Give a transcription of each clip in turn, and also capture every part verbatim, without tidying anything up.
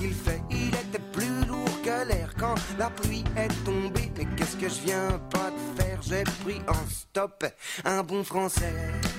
qu'il fait, il était plus lourd que l'air quand la pluie est tombée. Mais qu'est-ce que je viens pas de faire, j'ai pris en stop un bon français.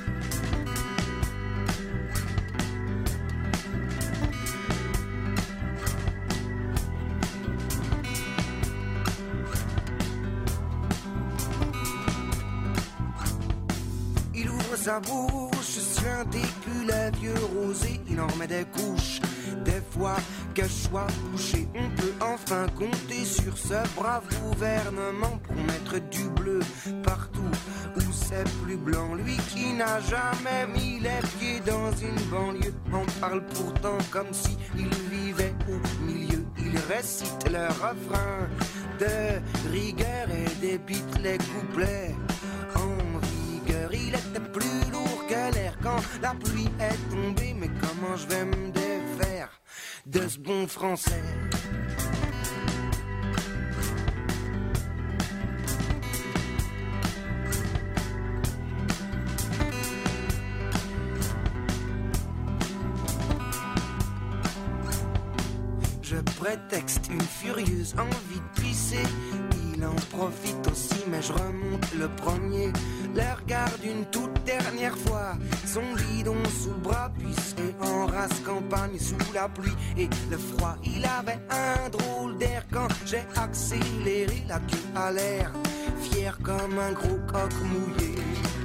Sa bouche suinte et puis les vieux rosés, il en remet des couches. Des fois que je sois bouché, on peut enfin compter sur ce brave gouvernement pour mettre du bleu partout où c'est plus blanc. Lui qui n'a jamais mis les pieds dans une banlieue en parle pourtant comme si il vivait au milieu. Il récite le refrain de rigueur et débite les couplets en vigueur. Il était plus lourd que l'air quand la pluie est tombée. Mais comment je vais me défaire de ce bon français? Je prétexte une furieuse envie de pisser. Il en profite aussi, mais je remonte le premier. Le regarde une toute dernière fois, son bidon sous le bras, puis c'est en race campagne sous la pluie et le froid. Il avait un drôle d'air quand j'ai accéléré, la queue à l'air, fier comme un gros coq mouillé.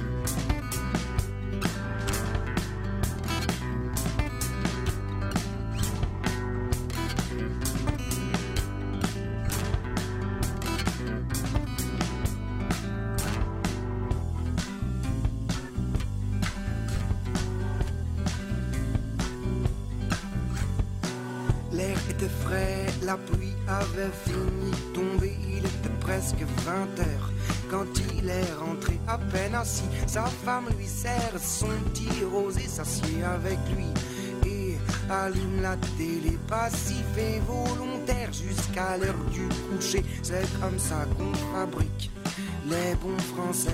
La pluie avait fini de tomber, il était presque vingt heures quand il est rentré à peine assis. Sa femme lui sert son petit rosé, s'assied avec lui et allume la télé passif et volontaire jusqu'à l'heure du coucher. C'est comme ça qu'on fabrique les bons Français.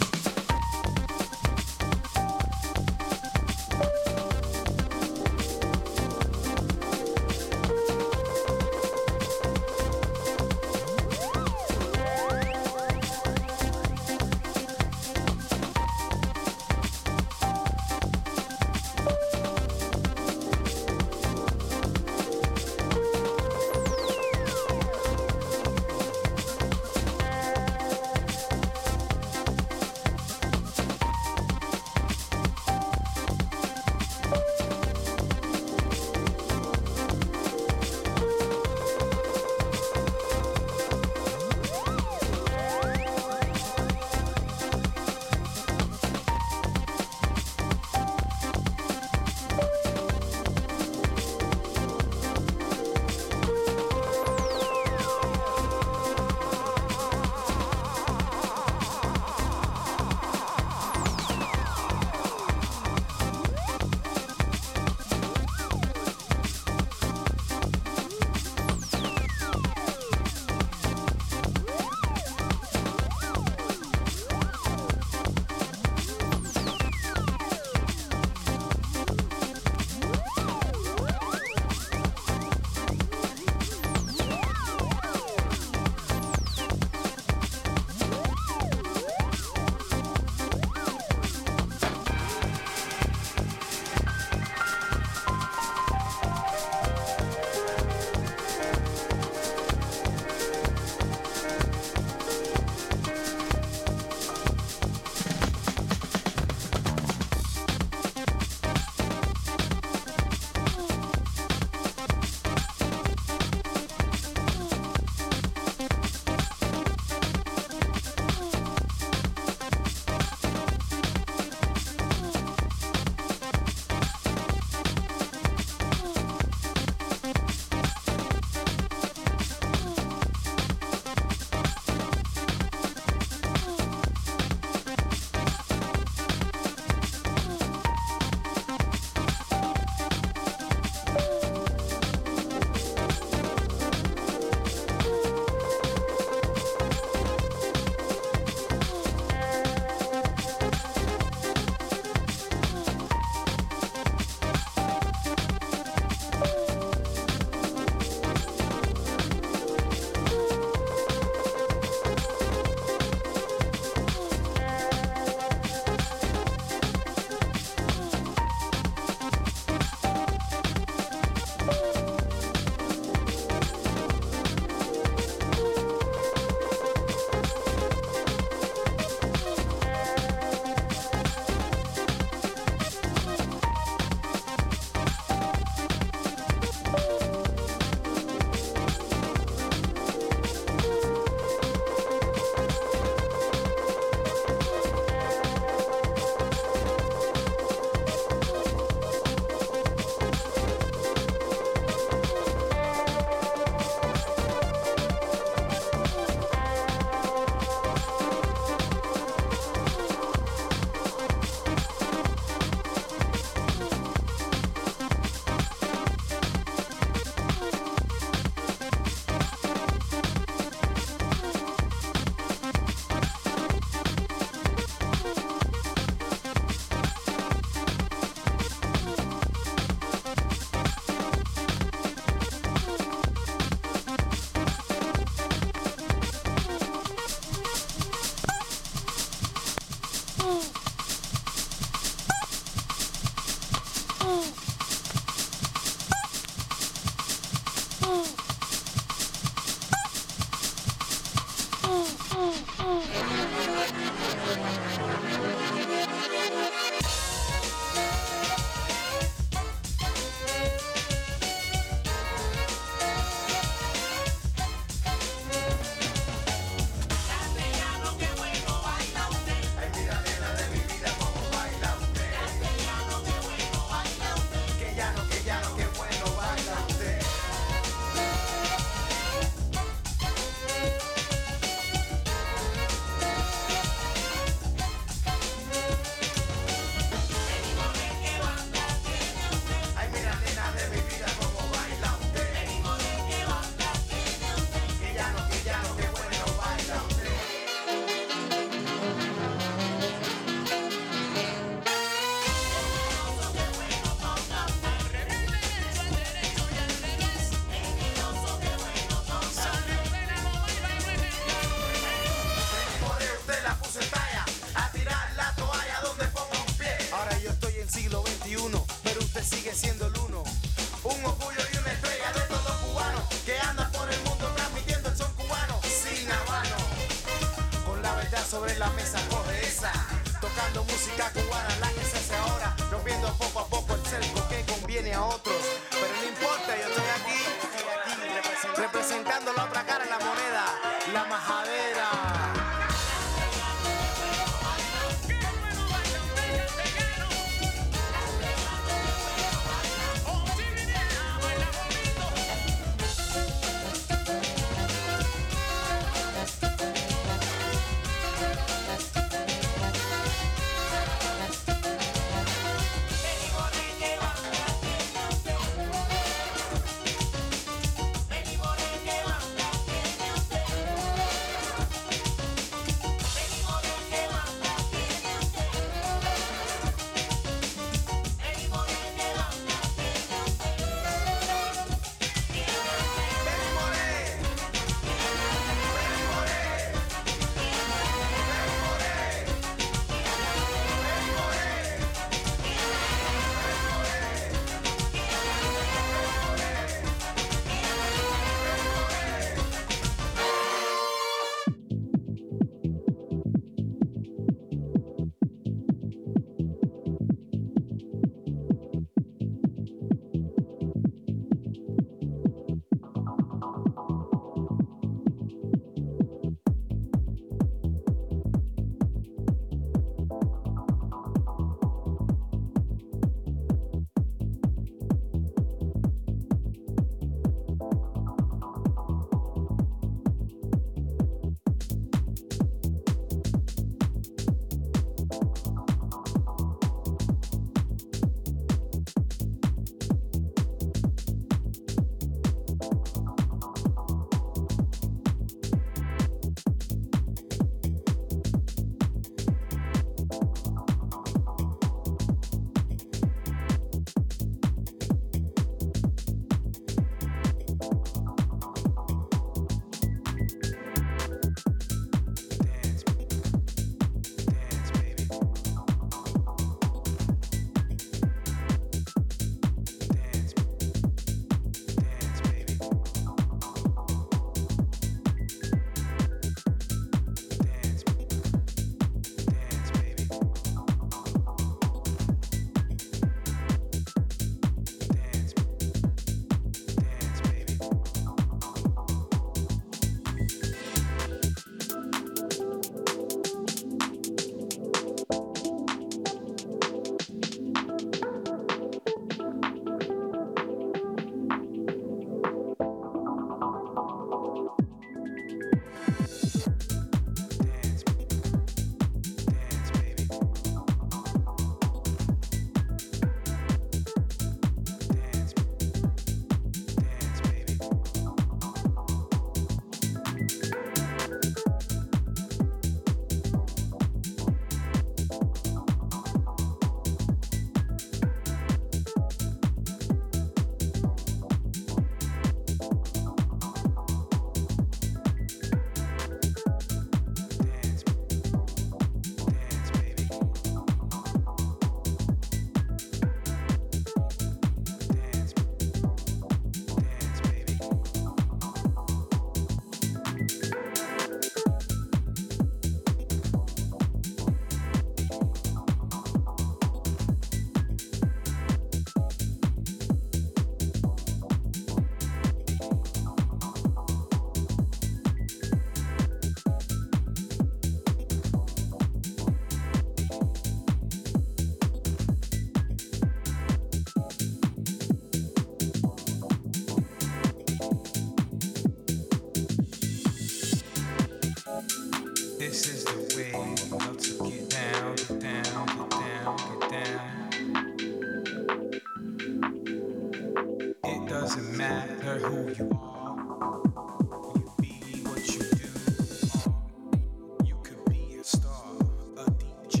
doesn't matter who you are, who you be, what you do. Uh, you could be a star, a D J.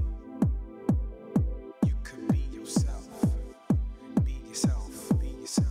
You could be yourself. Be yourself, be yourself.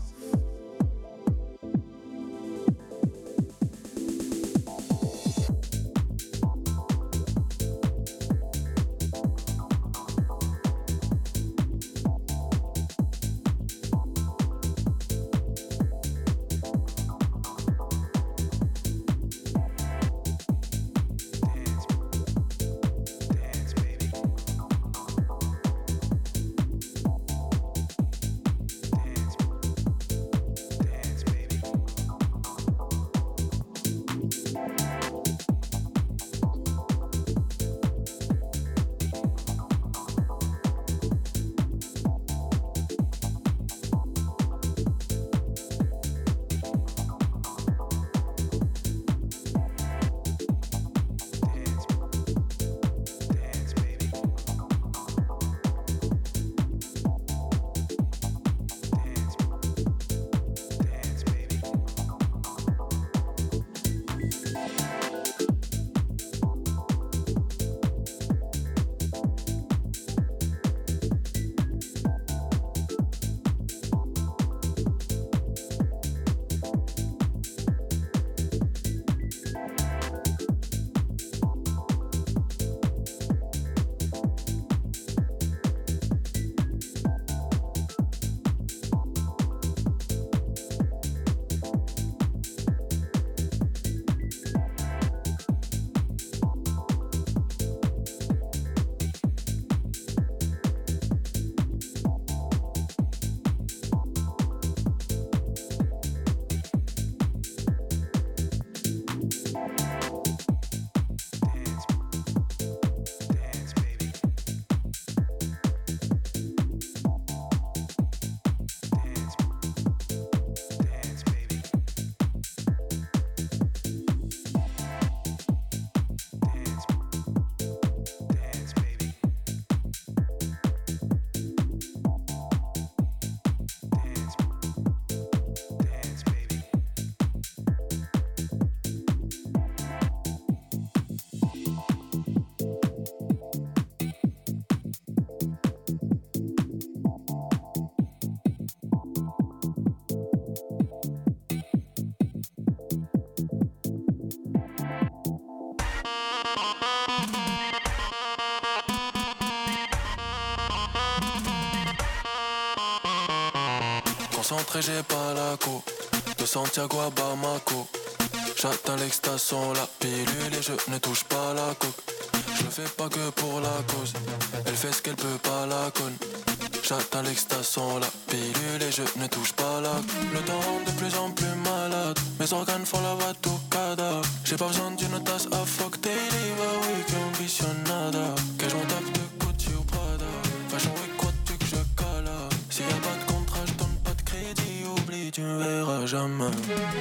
Concentré, j'ai pas la co. De Santiago à Bamako. J'atteins l'excitation, la pilule et je ne touche pas la coque. Je le fais pas que pour la cause. Elle fait ce qu'elle peut pas la conne. J'atteins l'excitation, la pilule et je ne touche pas la coque. Le temps rend de plus en plus malade. Mes organes font la batucada. J'ai pas besoin d'une tasse à fuck daily. Bah oui, que ambitionnada. Que je m'en tape de Gucci ou Prada. Fashion week, quoi tu que je cala. S'il y a pas de contrat, je donne pas de crédit. Oublie, tu me verras jamais.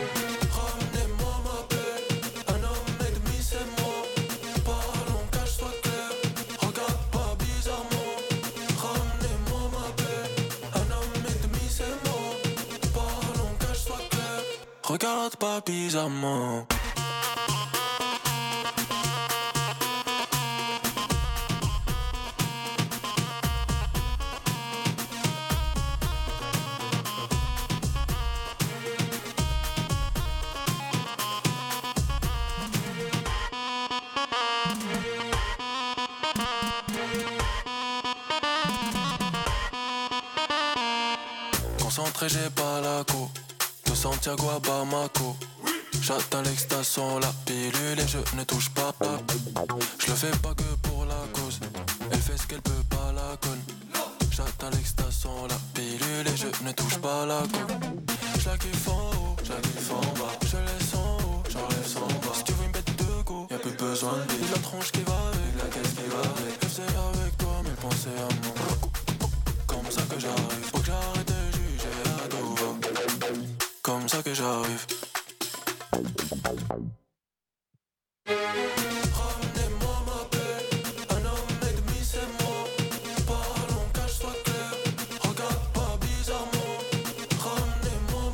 Ramenez-moi ma paix. Un homme et demi, c'est moi. Parlons, cache soit clair. Regarde pas bizarrement. Ramenez-moi ma paix. Un homme et demi, c'est moi. Parlons, cache soit clair. Regarde pas bizarrement. Concentré, j'ai pas la co. De Santiago à Bamako. J'atteins l'excitation, la pilule et je ne touche pas. Je le fais pas que pour la cause. Elle fait ce qu'elle peut pas la conne. J'atteins l'excitation, la pilule et je ne touche pas la co. J'la kiffe en haut, j'la kiffe en bas. Je laisse en haut, j'enlève sans bas. Si tu veux une bête de go, y'a plus besoin de bille. La tronche qui va avec, la caisse qui va avec. Elle faisait avec toi, mais pensez à moi. Comme ça que j'arrive, faut que j'arrête de juger à dos. Comme ça que j'arrive. Ramenez-moi ma paix. Un homme et demi, c'est moi. Parlons, cache soit clair. Regarde pas bizarrement. Ramenez-moi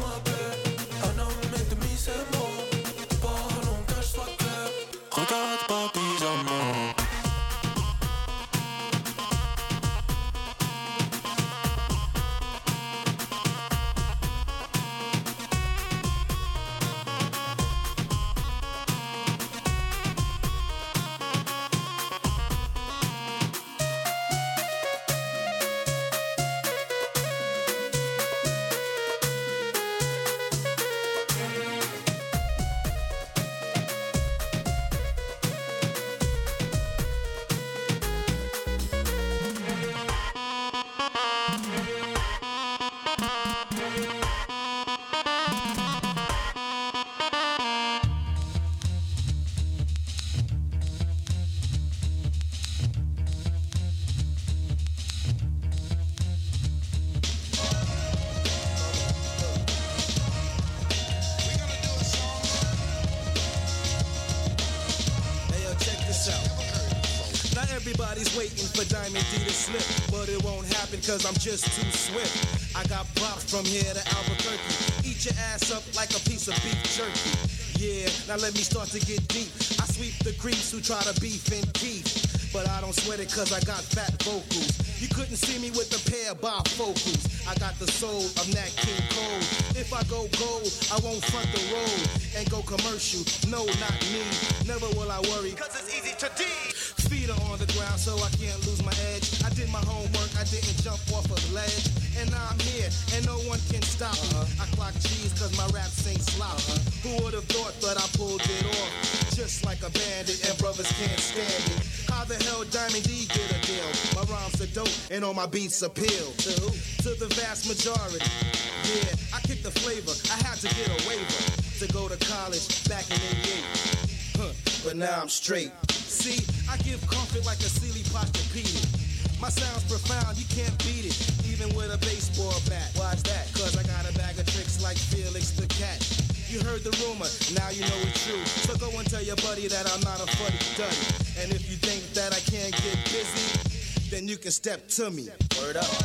waiting for Diamond D to slip, but it won't happen cause I'm just too swift. I got props from here to Albuquerque. Eat your ass up like a piece of beef jerky. Yeah, now let me start to get deep. I sweep the creeps who try to beef and keep, but I don't sweat it cause I got fat vocals. You couldn't see me with a pair of bifocals. I got the soul of Nat King Cole. If I go gold, I won't front the road and go commercial. No, not me. Never will I worry cause it's easy to D. Feet are on the ground so I can't lose my edge. I did my homework, I didn't jump off a ledge. And now I'm here, and no one can stop me. I clock G's cause my raps ain't sloppy. Who would've thought that I pulled it off? Just like a bandit, and brothers can't stand it. How the hell Diamond D get a deal? My rhymes are dope, and all my beats appeal to who? To the vast majority. Yeah, I kicked the flavor, I had to get a waiver to go to college back in eighty-eight. Huh, but now I'm straight. See, I give comfort like a Sealy Posturepedic. My sound's profound, you can't beat it, even with a baseball bat. Why's that? Cause I got a bag of tricks like Felix the Cat. You heard the rumor, now you know it's true. So go and tell your buddy that I'm not a fuddy-duddy. And if you think that I can't get busy, then you can step to me. Word up.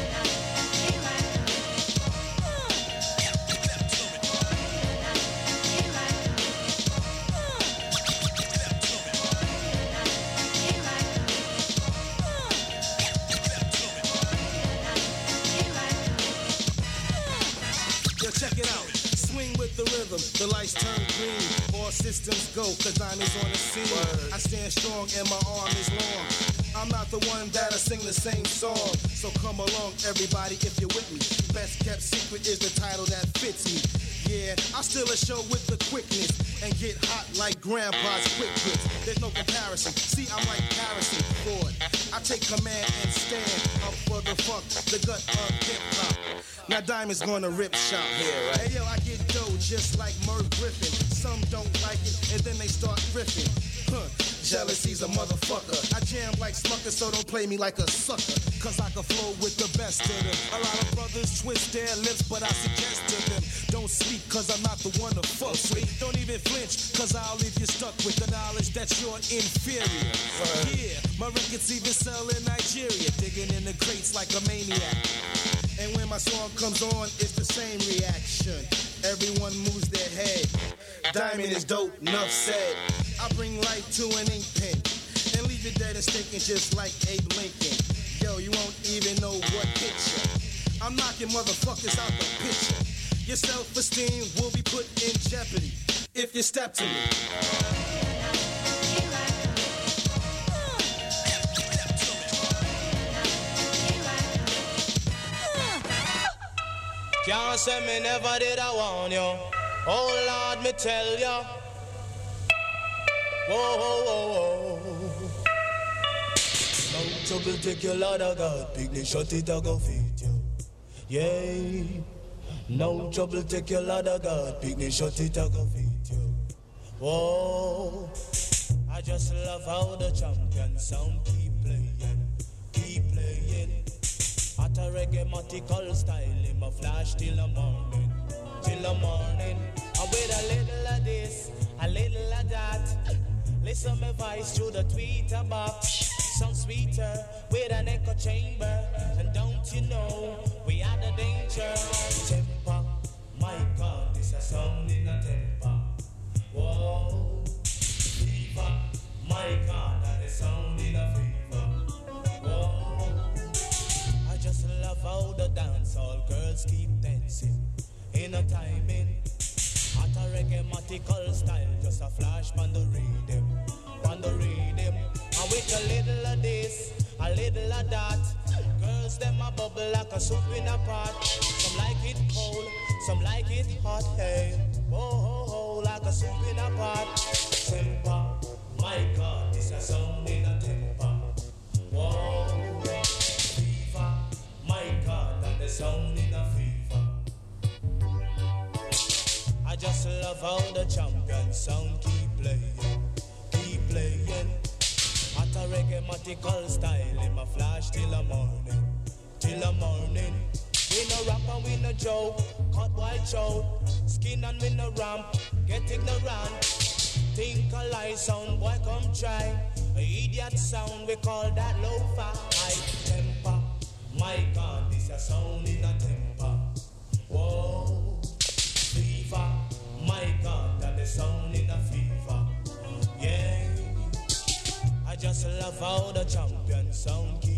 Check it out, swing with the rhythm, the lights turn green, all systems go, cause Diamond's on the scene. Word. I stand strong and my arm is long. I'm not the one that'll sing the same song, so come along everybody if you're with me. Best kept secret is the title that fits me. Yeah, I steal a show with the quickness and get hot like grandpa's quick grits. There's no comparison, see I'm like Harrison Ford. I take command and stand up for the funk, the gut of hip-hop. Now Diamond's gonna rip shop. Yeah, right. Hey yo, I get dough just like Merv Griffin. Some don't like it and then they start riffing. Huh, jealousy's a motherfucker. I jam like Smucker, so don't play me like a sucker. Cause I can flow with the best of them. A lot of brothers twist their lips, but I suggest to them, don't sleep cause I'm not the one to fuck with. Don't even flinch cause I'll leave you stuck with the knowledge that you're inferior. Right. Yeah, my records even sell in Nigeria, digging in the crates like a maniac. And when my song comes on, it's the same reaction. Everyone moves their head. Diamond is dope, enough said. I bring life to an ink pen and leave you dead and stinking just like Abe Lincoln. Yo, you won't even know what hit you. I'm knocking motherfuckers out the picture. Your self-esteem will be put in jeopardy if you step to me. Can't say me never did I warn you. Oh Lord, me tell ya. Whoa, whoa, whoa, whoa. No trouble take your Lord of God. Picnic shut it, I go feed you. Yeah. No trouble take your Lord of God. Picnic shut it, I go feed you. Whoa. I just love how the champion sound keep playing, keep playing. At a reggae-matical style, in my flash till the morning, till the morning. And with a little of this, a little of that. Listen my voice through the Twitter box. Some sweeter with an echo chamber. And don't you know, we are the danger. Temper, my God, this a sound in a temper. Whoa, fever, my God, that is sound in a fever. Whoa, I just love how the dancehall girls keep dancing in a timing. At a reggae-matical style, just a flash on the rhythm, on the rhythm. And with a little of this, a little of that. Girls, them a bubble like a soup in a pot. Some like it cold, some like it hot, hey. Oh, oh, oh, like a soup in a pot. Temper, my God, this a sound in a temper. Whoa, fever, my God, and the sound in a fever. I just love how the champion sound keep playing, keep playing. At a reggae-matical style, in my flash till the morning, till the morning. We no rap and we no joke, cut white show, skin and we no ramp, get ignorant. think a lie sound, boy come try. A idiot sound, we call that lo-fi. High temper, my God, this a sound in a temper. Whoa, fever, my God, that the sound in a fever. Yeah, I just love how the champion sound keep